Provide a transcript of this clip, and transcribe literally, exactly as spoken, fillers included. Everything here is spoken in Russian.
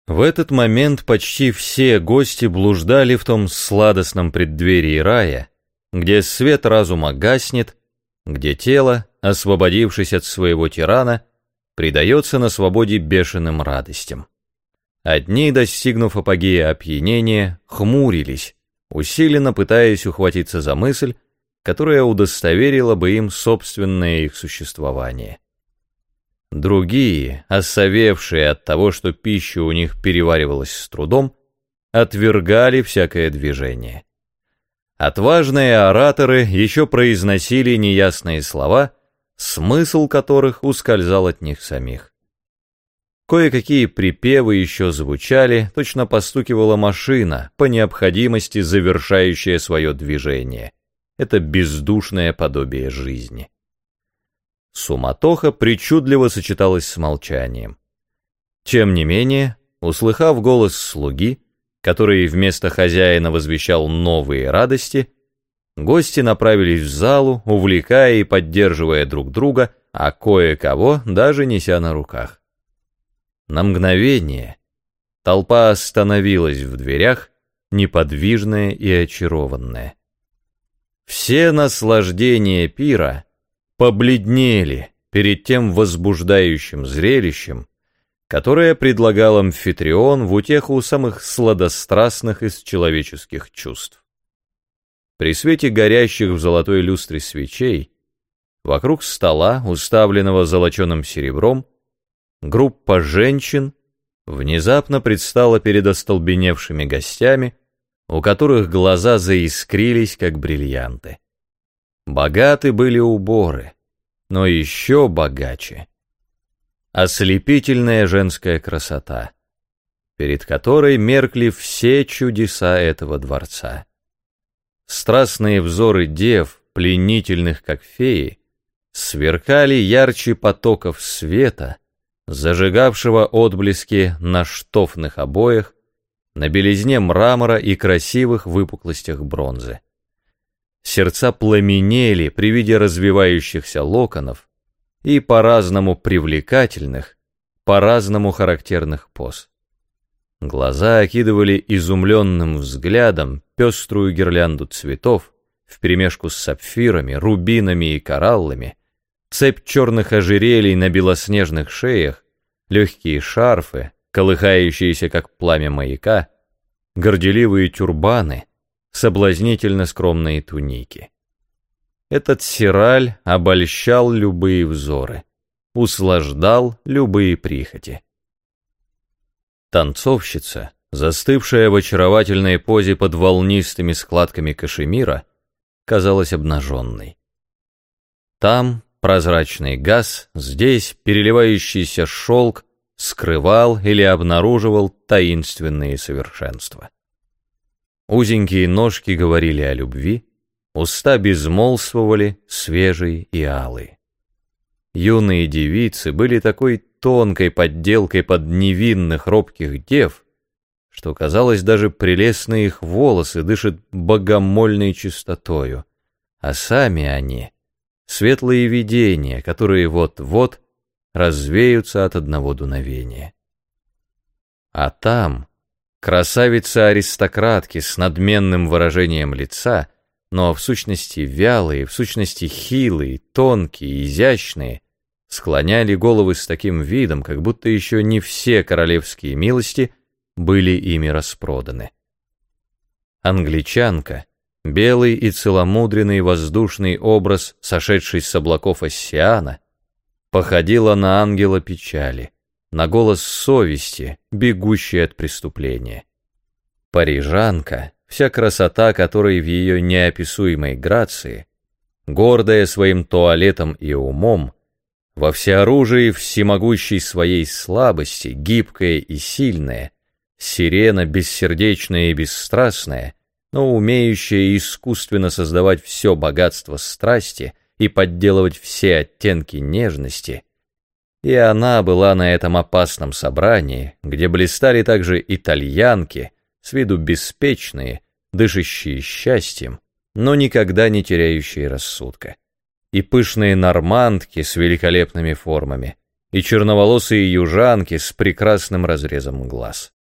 В этот момент почти все гости блуждали в том сладостном преддверии рая, где свет разума гаснет, где тело, освободившись от своего тирана, предается на свободе бешеным радостям. Одни, достигнув апогея опьянения, хмурились, усиленно пытаясь ухватиться за мысль, которая удостоверила бы им собственное их существование. Другие, осовевшие от того, что пища у них переваривалась с трудом, отвергали всякое движение. Отважные ораторы еще произносили неясные слова, смысл которых ускользал от них самих. Кое-какие припевы еще звучали, точно постукивала машина, по необходимости завершающая свое движение. Это бездушное подобие жизни. Суматоха причудливо сочеталась с молчанием. Тем не менее, услыхав голос слуги, который вместо хозяина возвещал новые радости, гости направились в залу, увлекая и поддерживая друг друга, а кое-кого даже неся на руках. На мгновение толпа остановилась в дверях, неподвижная и очарованная. Все наслаждения пира побледнели перед тем возбуждающим зрелищем, которое предлагал амфитрион в утеху самых сладострастных из человеческих чувств. При свете горящих в золотой люстре свечей, вокруг стола, уставленного золоченым серебром, группа женщин внезапно предстала перед остолбеневшими гостями, у которых глаза заискрились, как бриллианты. Богаты были уборы, но еще богаче — ослепительная женская красота, перед которой меркли все чудеса этого дворца. Страстные взоры дев, пленительных как феи, сверкали ярче потоков света, зажигавшего отблески на штофных обоях, на белизне мрамора и красивых выпуклостях бронзы. Сердца пламенели при виде развивающихся локонов и по-разному привлекательных, по-разному характерных поз. Глаза окидывали изумленным взглядом пеструю гирлянду цветов вперемешку с сапфирами, рубинами и кораллами, цепь черных ожерелий на белоснежных шеях, легкие шарфы, колыхающиеся как пламя маяка, горделивые тюрбаны, соблазнительно скромные туники. Этот сираль обольщал любые взоры, услаждал любые прихоти. Танцовщица, застывшая в очаровательной позе под волнистыми складками кашемира, казалась обнаженной. Там прозрачный газ, здесь переливающийся шелк скрывал или обнаруживал таинственные совершенства. Узенькие ножки говорили о любви, уста безмолвствовали, свежие и алые. Юные девицы были такой тонкой подделкой под невинных робких дев, что, казалось, даже прелестные их волосы дышат богомольной чистотою, а сами они — светлые видения, которые вот-вот развеются от одного дуновения. А там красавицы-аристократки с надменным выражением лица, но в сущности вялые, в сущности хилые, тонкие, изящные, склоняли головы с таким видом, как будто еще не все королевские милости были ими распроданы. Англичанка, белый и целомудренный воздушный образ, сошедший с облаков Оссиана, походила на ангела печали, на голос совести, бегущий от преступления. Парижанка, вся красота которой в ее неописуемой грации, гордая своим туалетом и умом, во всеоружии всемогущей своей слабости, гибкая и сильная, сирена бессердечная и бесстрастная, но умеющая искусственно создавать все богатство страсти и подделывать все оттенки нежности, и она была на этом опасном собрании, где блистали также итальянки, с виду беспечные, дышащие счастьем, но никогда не теряющие рассудка, и пышные нормандки с великолепными формами, и черноволосые южанки с прекрасным разрезом глаз.